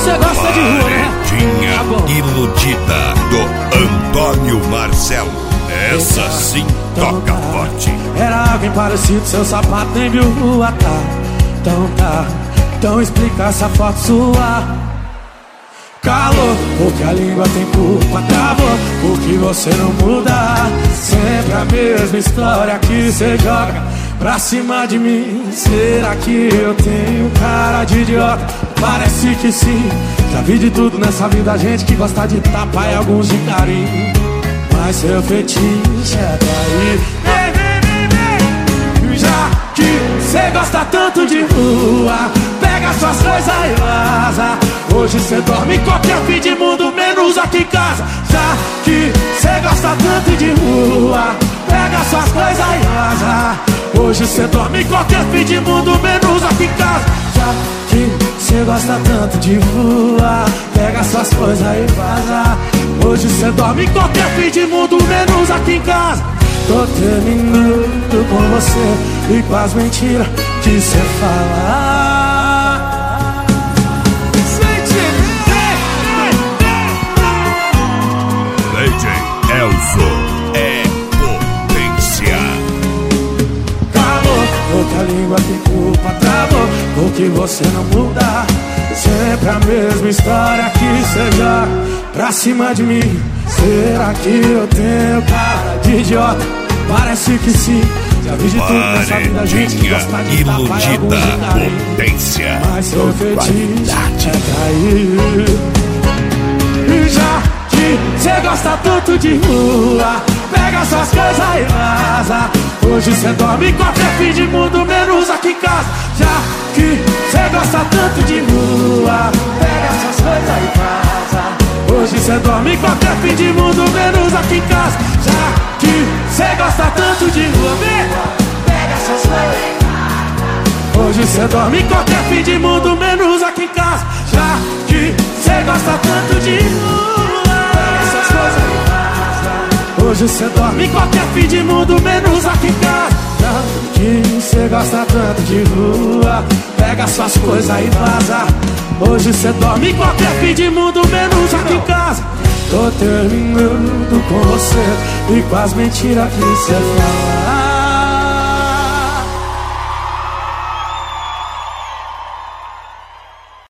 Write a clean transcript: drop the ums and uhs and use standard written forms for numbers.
você gosta de rua, né? Paredinha iludida do Antônio Marcelo. Essa sim toca forte. Era alguém parecido, seu sapato nem viu rua, tá. Então explica essa foto sua. Calor, porque a língua tem culpa. Travou, porque você não muda. Sempre a mesma história que cê joga pra cima de mim. Será que eu tenho cara de idiota? Parece que sim. Já vi de tudo nessa vida, gente que gosta de tapa e alguns de carinho. Mas seu fetiche é trair. Já que cê gosta tanto de rua, pega suas coisas e vaza. Hoje cê dorme em qualquer fim de mundo, menos aqui em casa. Já que cê gosta tanto de rua, pega suas coisas e vaza. Hoje cê dorme em qualquer fim de mundo, menos aqui em casa. Já que cê gosta tanto de rua, pega suas coisas e vaza. Hoje cê dorme em qualquer fim de mundo, menos aqui em casa. Tô terminando com você e com as mentiras que cê fala. DJ Elzo é potência. Calor, porque a língua tem culpa. Travou, porque você não muda. Sempre a mesma história que cê joga pra cima de mim. Será que eu tenho cara de idiota? Parece que sim. Já vi de tudo nessa vida, gente que gosta de iludida potência. Mas seu fetiche é trair. E já que cê gosta tanto de rua, pega suas coisas e vaza. Hoje cê dorme em qualquer fim de mundo, menos aqui em casa. Já que cê gosta tanto de rua, pega suas coisas e vaza. Hoje cê dorme em qualquer fim de mundo, menos aqui em casa. Já que cê gosta tanto de rua, pega suas coisas e vaza. Hoje cê dorme em qualquer fim de mundo, menos aqui em casa. Já que cê gosta tanto de rua, pega suas coisas e vaza. Hoje cê dorme em qualquer fim de mundo, menos aqui em casa. Já que cê gosta tanto de rua, pega suas coisas e vaza. Hoje cê dorme em qualquer fim de mundo, menos aqui em casa. Tô terminando com você e com as mentiras que cê fala.